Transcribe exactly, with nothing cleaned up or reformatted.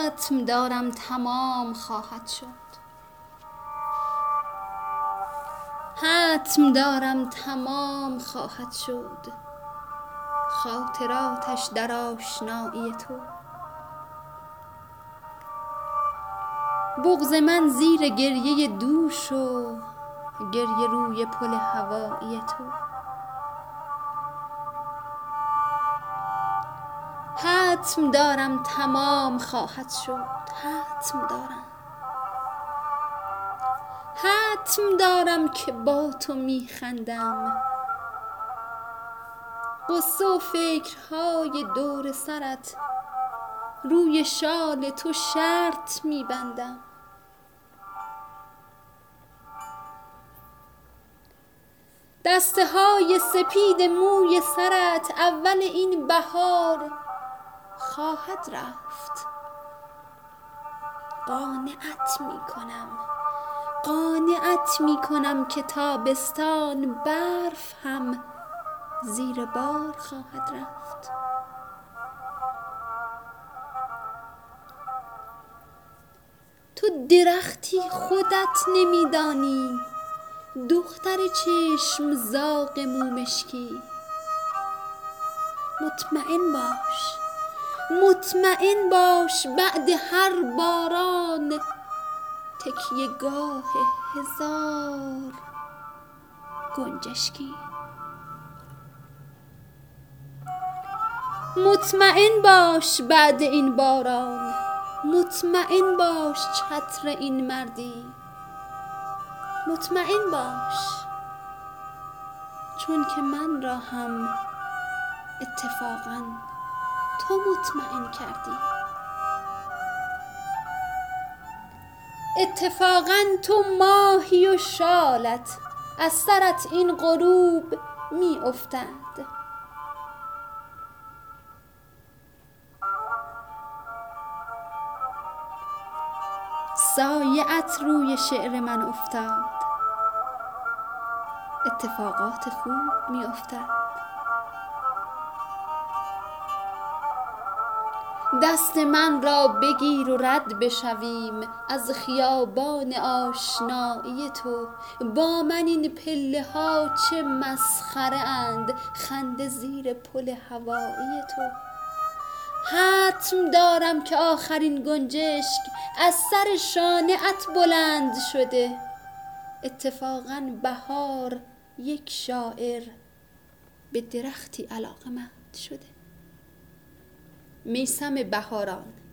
حتم دارم تمام خواهد شد، حتم دارم تمام خواهد شد، خاطراتش در آشنایی تو. بغض من زیر گریه دوش و گریه روی پل هوایی تو. حتم دارم تمام خواهد شد، حتم دارم، حتم دارم که با تو میخندم، قصه و فکرهای دور سرت روی شال تو شرط میبندم. دسته های سپید موی سرت اول این بهار خواهد رفت. قانعت میکنم، قانعت میکنم که تابستان برف هم زیر بار خواهد رفت. تو درختی خودت نمیدانی، دختر چشم زاغ مومشکی. مطمئن باش، مطمئن باش بعد هر باران تکیه گاه هزار گنجشکی. مطمئن باش بعد این باران، مطمئن باش چتر این مردی. مطمئن باش چون که من را هم اتفاقاً تو مطمئن کردی. اتفاقاً تو ماهی و شالت از سرت این غروب می افتد. سایه ات روی شعر من افتاد، اتفاقات خوب می افتد. دست من را بگیر و رد بشویم از خیابان آشنایی تو. با من این پله ها چه مسخره اند، خنده زیر پل هوایی تو. حتم دارم که آخرین گنجشک از سر شانه ات بلند شده. اتفاقاً بهار یک شاعر به درختی علاقمند شده. میثم بهاران.